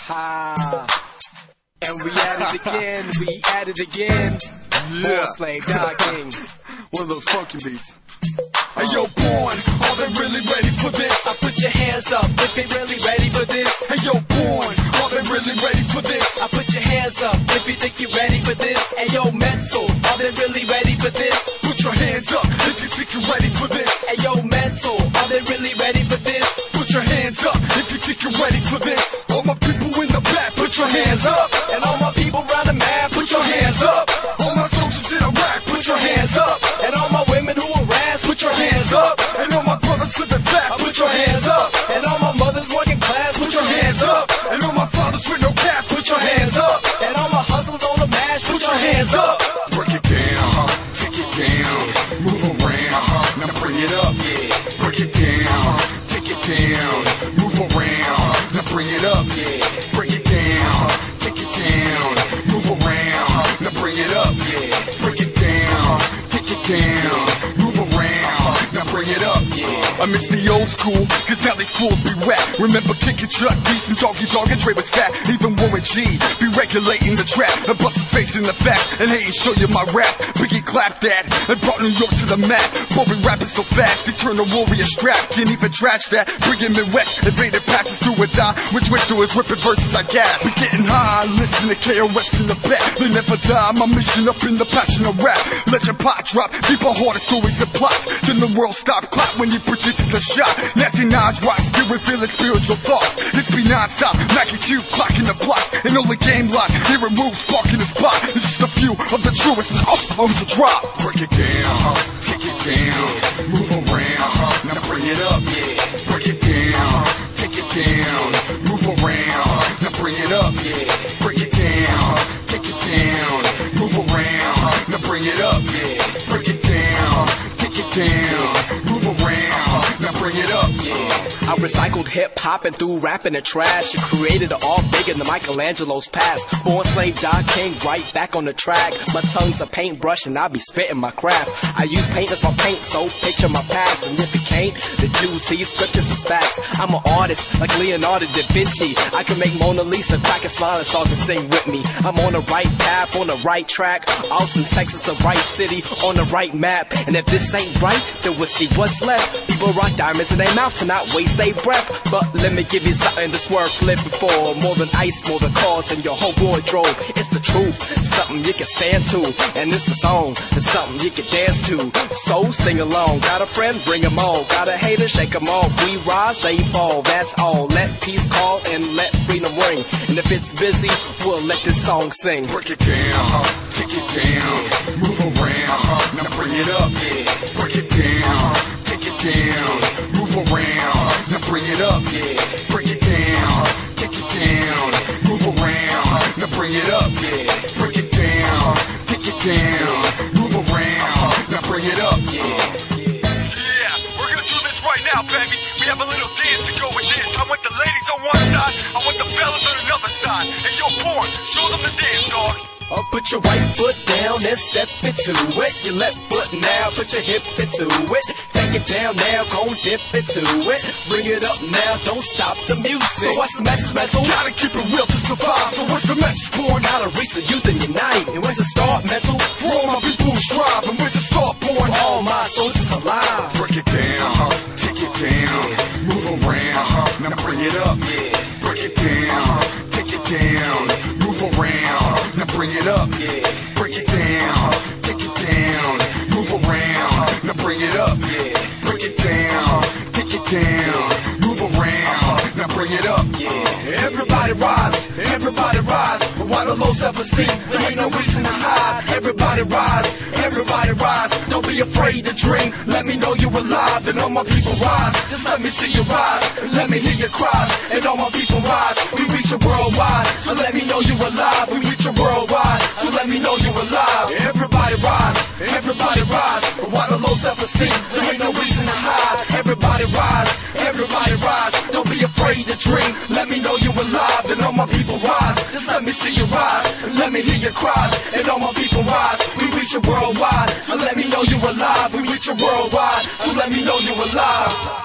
ha. And we at it again, Yeah. Slave Dog King. One of those funky beats. Hey yo, Born, are they really ready for this? I put your hands up if they really ready for this. Hey yo, Born, are they really ready for this? I put your hands up if you think you're ready for this. Hey yo, Mental, are they really ready for this? Put your hands up if you think you're ready for this. Hey yo, Mental, are they really ready for this? Put your hands up if you think you're ready for this. All my people in the back, put your hands up. And all my people around the map, put your hands up. All my soldiers in Iraq, Put your hands up. And all my women who harass, put your hands up. and all my brothers living fast, Put your hands up. And all my mothers working class, put your hands up. and all my fathers with no cash, Put your hands up. And all my hustlers on the mash, put your hands up. Break it down, take it down, move around, now bring it up. Break it down, take it down, move around, now bring it up. Break it down, take it down, move around, now bring it up. Break it down, take it down, move around, now bring it up. I miss the old school, cause now these fools be whack. Remember kicking Chuck D, some Doggy Dog, and Dre was fat. Even Warren G be regulating the trap. And bust his face in the facts, and hey, show you my rap. Biggie clapped that, and brought New York to the map. Boy, we rapping so fast, they turn the warrior strap. Can't even trash that, bringing Midwest, invaded passes through or die. Which way through his ripping verses I gas. We getting high, listen to KOS in the back. They never die, my mission up in the passion of rap. Let your pot drop, deep our harder stories and plots. Then the world stop clock when you predicted the shot. Nasty Nas rock, still revealing spiritual thoughts. It's be non-stop, Mac and Q clocking the blocks. And only game lock, here it moves, sparking the spot. It's just a few of the truest on the drop. Break it down, take it down, move around, now bring it up. Break it down, take it down, move around, now bring it up. Break it down, take it down, move around, now bring it up. Break it down, take it down, move around, now bring it up. I recycled hip hop and threw rap in the trash. It created an all bigger than Michelangelo's past. Born Slave Dog King, right back on the track. My tongue's a paintbrush and I be spitting my craft. I use paint as my paint, so picture my past. And if you can't, the Jews see scriptures as facts. I'm an artist like Leonardo da Vinci. I can make Mona Lisa crack a smile and start to sing with me. I'm on the right path, on the right track. Austin, Texas, the right city, on the right map. And if this ain't right, then we'll see what's left. People rock diamonds in their mouth to not waste their breath. But let me give you something that's worth living for. More than ice, more than cars in your whole wardrobe. It's the truth, something you can stand to. And it's a song, it's something you can dance to. So sing along, got a friend, bring 'em on. Got a hater, shake 'em off. We rise, they fall, that's all. Let peace call and let freedom ring. And if it's busy, we'll let this song sing. Break it down, take it down, move around, now bring it up. Break it down, take it down, move around, now bring it up. Break it down, take it down, move around, now bring it up. Break it down, take it down, move around, now bring it up. Yeah, we're gonna do this right now, baby. We have a little dance to go with this. I want the ladies on one side, I want the fellas on another side. And you're Born, show them the dance, dog. Put your right foot down and step into it. Your left foot now, put your hip into it. Take it down now, go dip into it. Bring it up now, don't stop the music. So what's the message, Mental? Gotta keep it real to survive. So what's the message, Born? How to reach the youth and unite. And where's the start, Mental? For all my people who strive, and where's the start, Born? All my soldiers alive. Break it down, take it down, move around, now bring it up. Break it down, take it down, move around, now bring it up. Break it down, take it down, move around, now bring it up. Break it down, take it down, move around, now bring it up. Everybody rise, everybody rise. But why the low self-esteem? There ain't no reason to hide. Everybody rise, everybody rise. Don't be afraid to dream. Let me know you're alive, and all my people rise. Just let me see you rise, let me hear your cries, and all my people rise. We reach a worldwide, so let me know you're alive. We reach a worldwide, so let me know you're alive. Everybody rise, everybody rise. But why the low self-esteem? There ain't no reason to hide. Everybody rise, everybody rise. Don't be afraid to dream. Let me know you're alive, and all my people rise. Just let me see you rise, and let me hear your cries, and all my people rise. We reach a worldwide, so let me know you're alive. We reach a worldwide, so let me know you're alive.